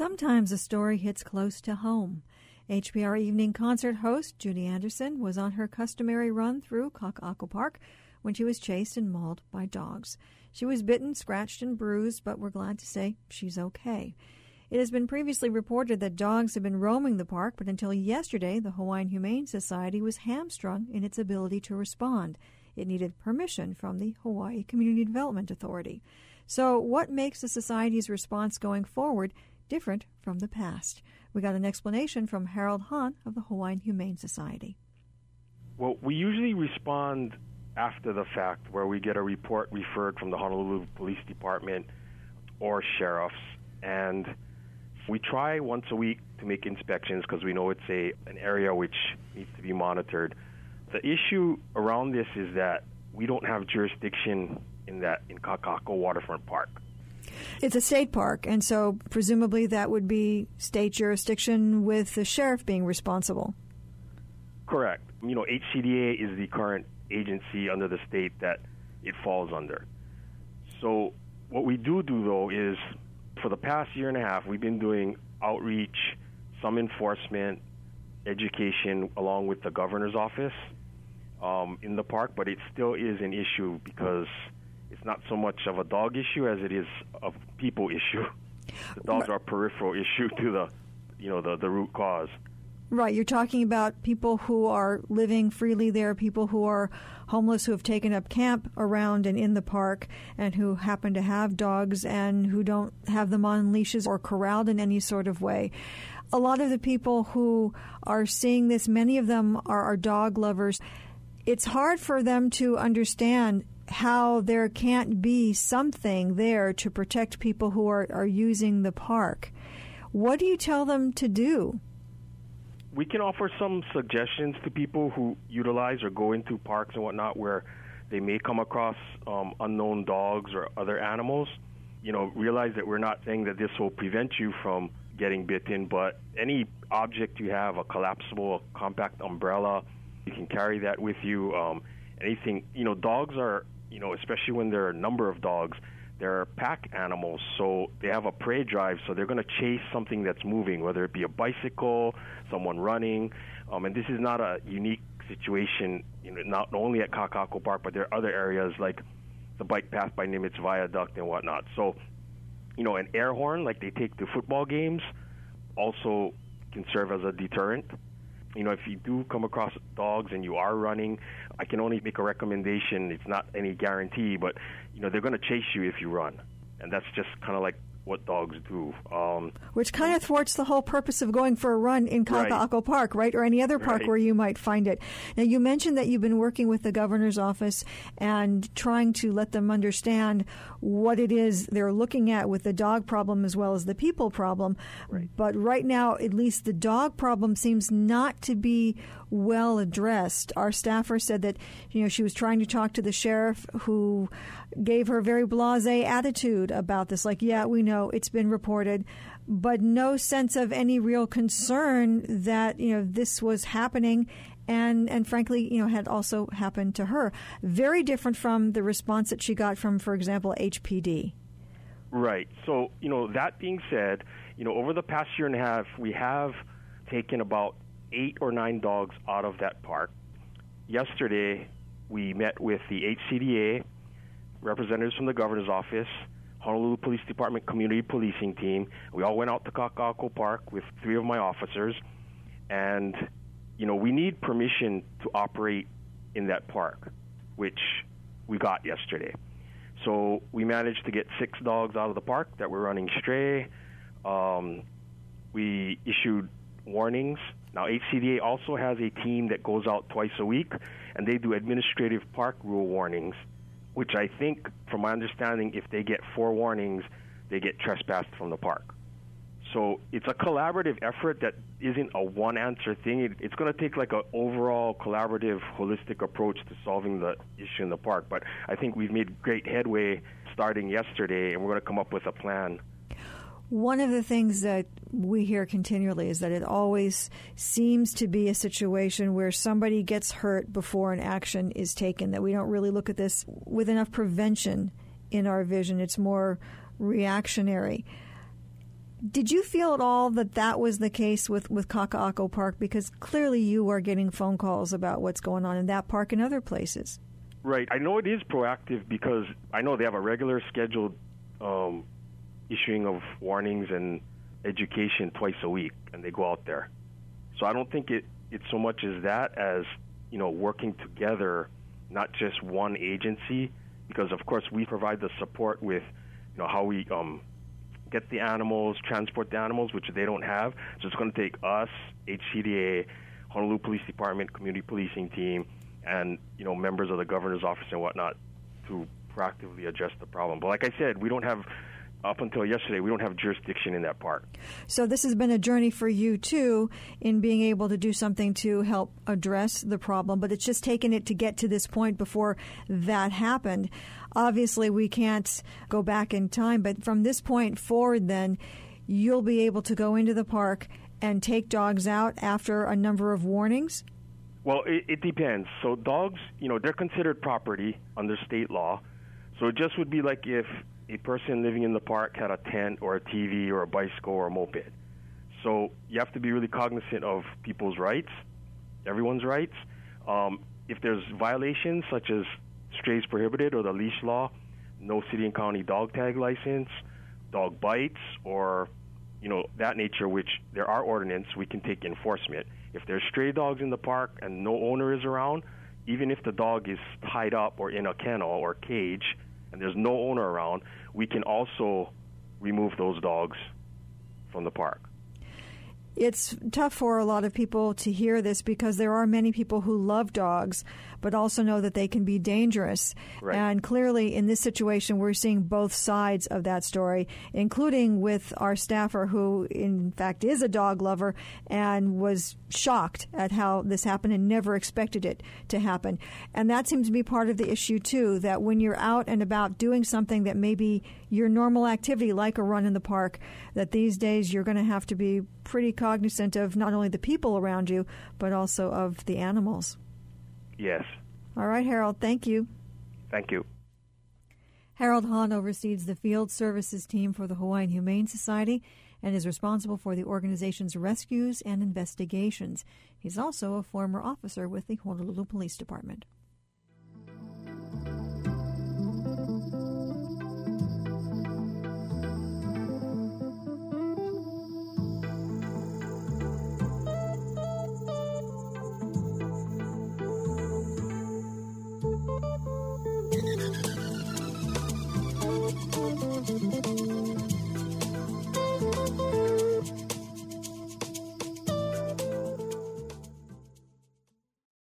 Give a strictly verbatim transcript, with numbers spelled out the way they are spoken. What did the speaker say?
Sometimes a story hits close to home. H P R Evening Concert host Judy Anderson was on her customary run through Kaka'ako Park when she was chased and mauled by dogs. She was bitten, scratched, and bruised, but we're glad to say she's okay. It has been previously reported that dogs have been roaming the park, but until yesterday, the Hawaiian Humane Society was hamstrung in its ability to respond. It needed permission from the Hawaii Community Development Authority. So what makes the Society's response going forward different from the past? We got an explanation from Harold Hahn of the Hawaiian Humane Society. Well, we usually respond after the fact, where we get a report referred from the Honolulu Police Department or sheriffs, and we try once a week to make inspections because we know it's a an area which needs to be monitored. The issue around this is that we don't have jurisdiction in that in Kaka'ako Waterfront Park. It's a state park, and so presumably that would be state jurisdiction with the sheriff being responsible. Correct. You know, H C D A is the current agency under the state that it falls under. So what we do do, though, is for the past year and a half, we've been doing outreach, some enforcement, education, along with the governor's office um, in the park, but it still is an issue because it's not so much of a dog issue as it is a people issue. The dogs are a peripheral issue to the, you know, the, the root cause. Right. You're talking about people who are living freely there, people who are homeless, who have taken up camp around and in the park, and who happen to have dogs and who don't have them on leashes or corralled in any sort of way. A lot of the people who are seeing this, many of them are, are dog lovers. It's hard for them to understand how there can't be something there to protect people who are, are using the park. What do you tell them to do? We can offer some suggestions to people who utilize or go into parks and whatnot where they may come across um, unknown dogs or other animals. You know, realize that we're not saying that this will prevent you from getting bitten, but any object you have, a collapsible, a compact umbrella, you can carry that with you. Um, anything, you know, dogs are, you know, especially when there are a number of dogs, they're pack animals, so they have a prey drive, so they're going to chase something that's moving, whether it be a bicycle, someone running. Um, and this is not a unique situation, you know, not only at Kaka'ako Park, but there are other areas like the bike path by Nimitz Viaduct and whatnot. So, you know, an air horn, like they take to football games, also can serve as a deterrent. You know, if you do come across dogs and you are running, I can only make a recommendation. It's not any guarantee, but, you know, they're going to chase you if you run. And that's just kind of like what dogs do. Um, Which kind of thwarts the whole purpose of going for a run in Kaka'ako right. Park, right? Or any other park right. where you might find it. Now, you mentioned that you've been working with the governor's office and trying to let them understand what it is they're looking at with the dog problem as well as the people problem. Right. But right now, at least the dog problem seems not to be well addressed. Our staffer said that, you know, she was trying to talk to the sheriff, who gave her a very blasé attitude about this. Like, yeah, we know it's been reported, but no sense of any real concern that, you know, this was happening and, and frankly, you know, had also happened to her. Very different from the response that she got from, for example, H P D. Right. So, you know, that being said, you know, over the past year and a half, we have taken about eight or nine dogs out of that park. Yesterday, we met with the H C D A, representatives from the governor's office, Honolulu Police Department community policing team. We all went out to Kaka'ako Park with three of my officers, and, you know, we need permission to operate in that park, which we got yesterday. So we managed to get six dogs out of the park that were running stray. Um, we issued warnings. Now, H C D A also has a team that goes out twice a week, and they do administrative park rule warnings, which I think, from my understanding, if they get four warnings, they get trespassed from the park. So it's a collaborative effort that isn't a one-answer thing. It, it's going to take like an overall collaborative, holistic approach to solving the issue in the park. But I think we've made great headway starting yesterday, and we're going to come up with a plan. One of the things that we hear continually is that it always seems to be a situation where somebody gets hurt before an action is taken, that we don't really look at this with enough prevention in our vision. It's more reactionary. Did you feel at all that that was the case with, with Kaka'ako Park? Because clearly you are getting phone calls about what's going on in that park and other places. Right. I know it is proactive because I know they have a regular scheduled um, issuing of warnings and education twice a week, and they go out there. So I don't think it, it's so much as that as, you know, working together, not just one agency, because, of course, we provide the support with, you know, how we um, get the animals, transport the animals, which they don't have. So it's going to take us, H C D A, Honolulu Police Department, community policing team, and, you know, members of the governor's office and whatnot to proactively address the problem. But like I said, we don't have, up until yesterday, we don't have jurisdiction in that park. So this has been a journey for you, too, in being able to do something to help address the problem, but it's just taken it to get to this point before that happened. Obviously, we can't go back in time, but from this point forward, then, you'll be able to go into the park and take dogs out after a number of warnings? Well, it, it depends. So dogs, you know, they're considered property under state law. So it just would be like if a person living in the park had a tent or a T V or a bicycle or a moped. So you have to be really cognizant of people's rights, everyone's rights. Um, if there's violations such as strays prohibited or the leash law, no city and county dog tag license, dog bites, or, you know, that nature, which there are ordinance, we can take enforcement. If there's stray dogs in the park and no owner is around, even if the dog is tied up or in a kennel or cage and there's no owner around, we can also remove those dogs from the park. It's tough for a lot of people to hear this because there are many people who love dogs but also know that they can be dangerous. Right. And clearly in this situation we're seeing both sides of that story, including with our staffer who in fact is a dog lover and was shocked at how this happened and never expected it to happen. And that seems to be part of the issue too, that when you're out and about doing something that may be your normal activity like a run in the park, that these days you're going to have to be pretty cognizant of not only the people around you, but also of the animals. Yes. All right, Harold, thank you. Thank you. Harold Hahn oversees the field services team for the Hawaiian Humane Society and is responsible for the organization's rescues and investigations. He's also a former officer with the Honolulu Police Department.